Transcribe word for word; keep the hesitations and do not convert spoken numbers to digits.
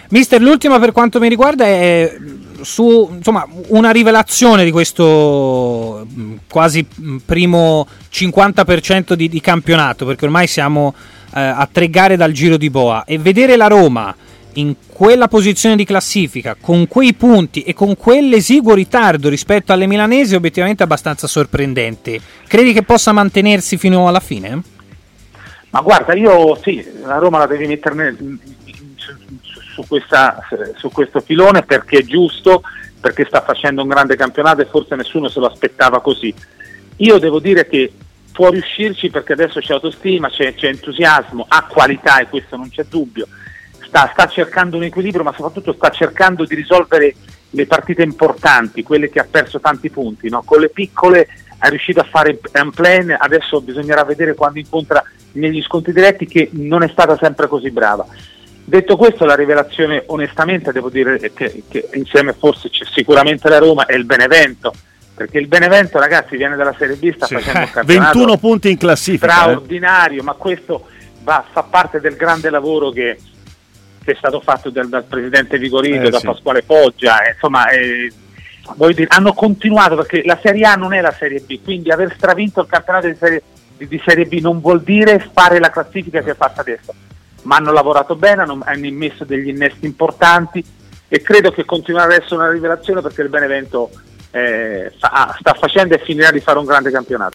Mister, l'ultima per quanto mi riguarda è su insomma una rivelazione di questo quasi primo cinquanta per cento di, di campionato, perché ormai siamo eh, a tre gare dal Giro di Boa, e vedere la Roma in quella posizione di classifica con quei punti e con quell'esiguo ritardo rispetto alle milanesi è obiettivamente abbastanza sorprendente. Credi che possa mantenersi fino alla fine? Ma guarda, io sì, la Roma la devi mettere su, su, questa, su questo filone, perché è giusto, perché sta facendo un grande campionato e forse nessuno se lo aspettava così. Io devo dire che può riuscirci, perché adesso c'è autostima, c'è, c'è entusiasmo, ha qualità, e questo non c'è dubbio. Sta, sta cercando un equilibrio, ma soprattutto sta cercando di risolvere le partite importanti, quelle che ha perso tanti punti, no? Con le piccole è riuscito a fare un plan, adesso bisognerà vedere quando incontra negli scontri diretti, che non è stata sempre così brava. Detto questo, la rivelazione onestamente devo dire che, che insieme forse c'è sicuramente la Roma e il Benevento, perché il Benevento, ragazzi, viene dalla Serie B, sta sì, facendo un campionato ventuno punti in classifica, straordinario, eh. Ma questo va, fa parte del grande lavoro che che è stato fatto dal, dal presidente Vigorito, eh, da sì. Pasquale Poggia, eh, insomma eh, voglio dire, hanno continuato, perché la Serie A non è la Serie B, quindi aver stravinto il campionato di Serie, di, di serie B non vuol dire fare la classifica che è fatta adesso, ma hanno lavorato bene, hanno, hanno immesso degli innesti importanti, e credo che continuerà ad essere una rivelazione, perché il Benevento eh, fa, sta facendo e finirà di fare un grande campionato.